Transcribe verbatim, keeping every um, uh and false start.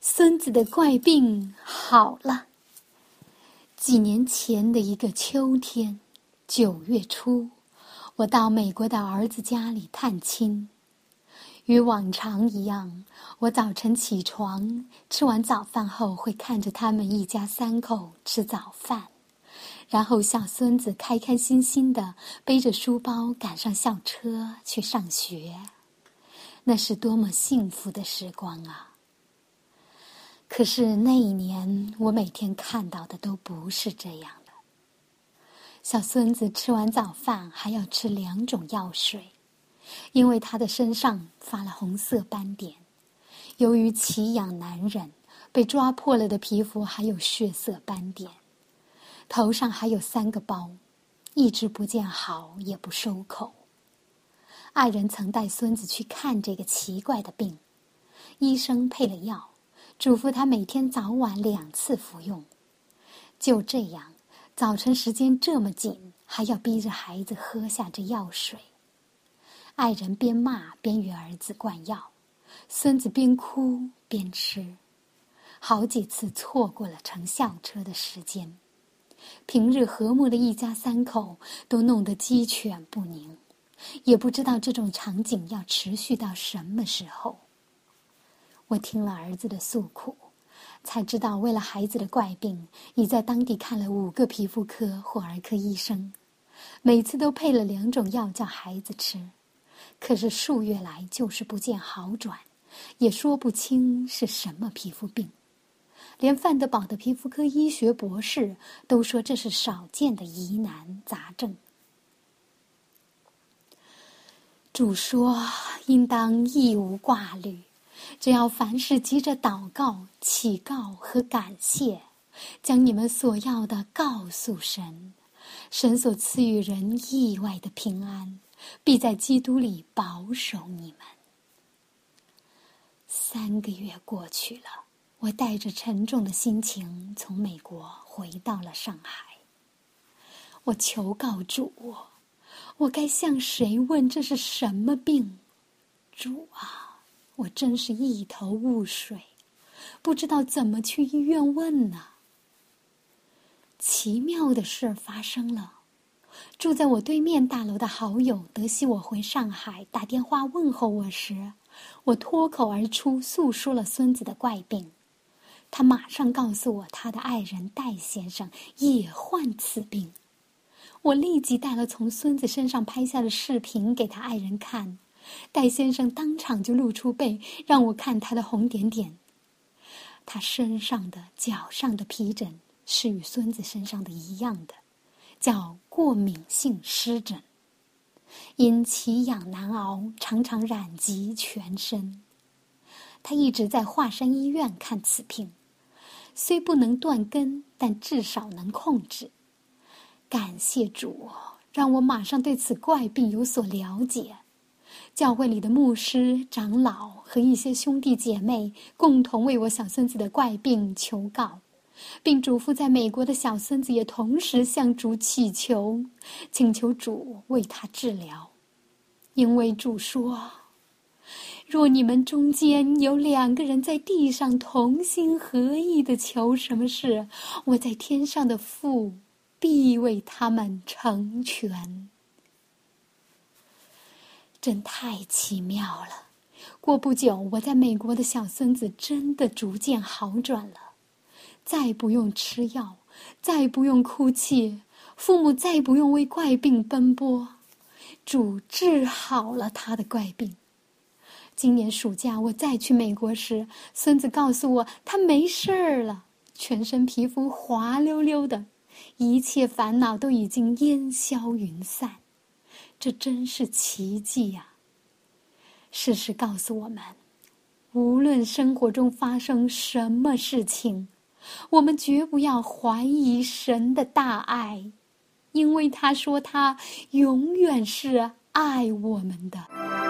孙子的怪病好了。几年前的一个秋天，九月初，我到美国的儿子家里探亲。与往常一样，我早晨起床，吃完早饭后会看着他们一家三口吃早饭，然后小孙子开开心心地背着书包赶上校车去上学。那是多么幸福的时光啊！可是那一年，我每天看到的都不是这样的。小孙子吃完早饭还要吃两种药水，因为他的身上发了红色斑点。由于奇痒难忍，被抓破了的皮肤还有血色斑点，头上还有三个包，一直不见好也不收口。爱人曾带孙子去看这个奇怪的病，医生配了药，嘱咐他每天早晚两次服用。就这样，早晨时间这么紧，还要逼着孩子喝下这药水。爱人边骂边与儿子灌药，孙子边哭边吃，好几次错过了乘校车的时间。平日和睦的一家三口都弄得鸡犬不宁，也不知道这种场景要持续到什么时候。我听了儿子的诉苦，才知道为了孩子的怪病，已在当地看了五个皮肤科或儿科医生，每次都配了两种药叫孩子吃，可是数月来就是不见好转，也说不清是什么皮肤病。连范德堡的皮肤科医学博士都说这是少见的疑难杂症。主说应当亦无挂虑，只要凡事急着祷告、祈告和感谢，将你们所要的告诉神，神所赐予人意外的平安，必在基督里保守你们。三个月过去了，我带着沉重的心情从美国回到了上海。我求告主，我该向谁问这是什么病？主啊，我真是一头雾水，不知道怎么去医院问呢。奇妙的事发生了，住在我对面大楼的好友得悉我回上海，打电话问候我时，我脱口而出诉说了孙子的怪病。他马上告诉我他的爱人戴先生也患此病。我立即带了从孙子身上拍下的视频给他爱人看，戴先生当场就露出背，让我看他的红点点。他身上的、脚上的皮疹是与孙子身上的一样的，叫过敏性湿疹，因奇痒难熬，常常染疾全身。他一直在华山医院看此病，虽不能断根，但至少能控制。感谢主，让我马上对此怪病有所了解。教会里的牧师、长老和一些兄弟姐妹共同为我小孙子的怪病求告，并嘱咐在美国的小孙子也同时向主祈求，请求主为他治疗。因为主说，若你们中间有两个人在地上同心合意地求什么事，我在天上的父必为他们成全。真太奇妙了！过不久，我在美国的小孙子真的逐渐好转了，再不用吃药，再不用哭泣，父母再不用为怪病奔波，主治好了他的怪病。今年暑假我再去美国时，孙子告诉我他没事儿了，全身皮肤滑溜溜的，一切烦恼都已经烟消云散。这真是奇迹呀！事实告诉我们，无论生活中发生什么事情，我们绝不要怀疑神的大爱，因为他说他永远是爱我们的。